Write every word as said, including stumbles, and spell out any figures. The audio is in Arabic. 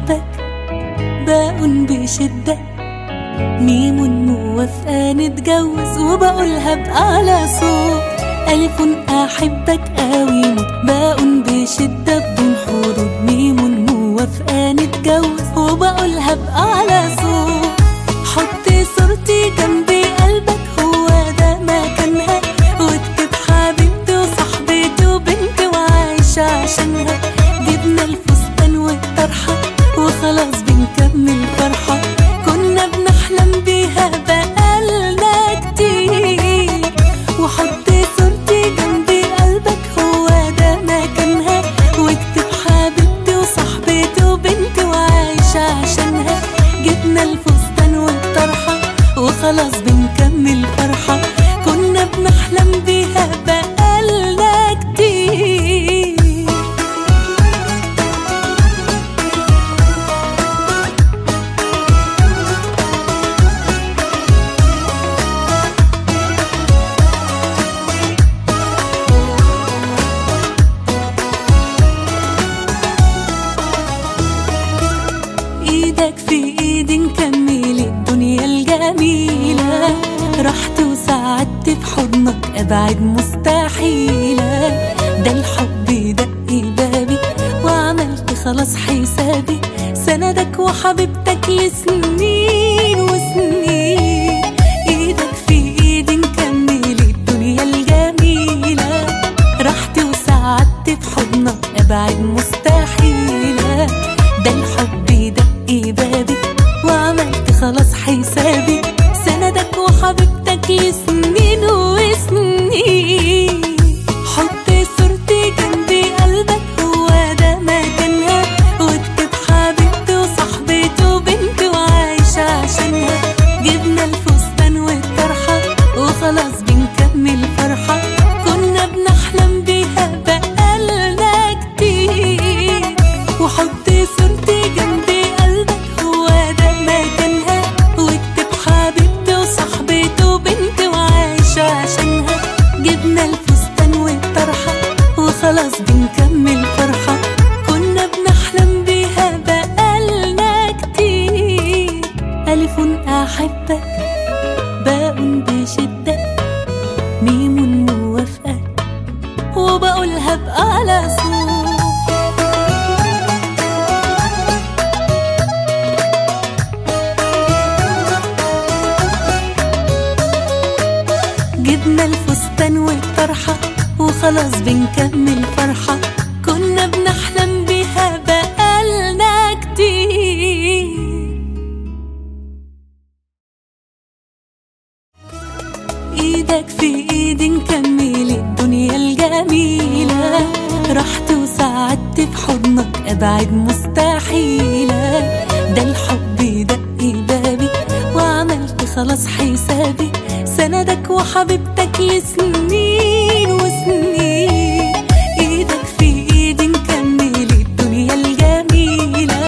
أحبك باء بشدة ميم موافقة نتجوز وبقولها بأعلى صوت. ألف أحبك قوي موت باء بشدة بدون حدود ميم موافقة نتجوز وبقولها بأعلى صوت. حط صورتي جنبي قلبك هو ده مكانها واكتب حبيبتي وصاحبتي وبنتي وعايشة عشانها. جبنا الفستان والطرحة وخلاص بنكمل فرحة كنا بنحلم بيها بقالنا كتير. وحط صورتي جنبي قلبك هو ده مكانها واكتب حبيبتي وصاحبتي وبنتي وعايشة عشانها. جبنا الفستان والطرحة وخلاص بنكمل فرحة كنا بنحلم بيها بقالنا كتير. ايدك في ايدي نكمل الدنيا الجميلة. رحت وسعدت في حضنك ابعد مستحيلة. ده الحب دق بابي وعملت خلاص حسابي سندك وحبيبتك لسنين وسنين. ايدك في ايدي نكمل الدنيا الجميلة. رحت وسعدت في حضنك ابعد مستحيلة. ده الحب دق بابي وعملت خلاص حسابي سندك وحبيبتك لسنين وسنين. حط صورتي جنبي قلبك هو ده مكانها واكتب حبيبتي وصاحبتي وبنتي وعايشة عشانها. جبنا الفستان والطرحة وخلاص بنكمل فرحة كنا بنحلم بيها بقالنا كتير. وحط صورتي جنبي قلبك هو ده مكانها واكتب حبيبتي وصاحبتي وبنتي وعايشة عشانها. جبنا الفستان والطرحة وخلاص بنكمل فرحة كنا بنحلم بيها بقالنا كتير. ألف أحبك باء بشدة ميم موافقة وبقولها بأعلى صوت. جبنا الفستان والطرحة وخلاص بنكمل فرحة كنا بنحلم بيها بقالنا كتير. ايدك في ايدي نكمل الدنيا الجميلة. رحت وسعدت في حضنك ابعد مستحيلة. ده الحب دق بابي وعملت خلاص حسابي سندك وحبيبتك لسنين وسنين.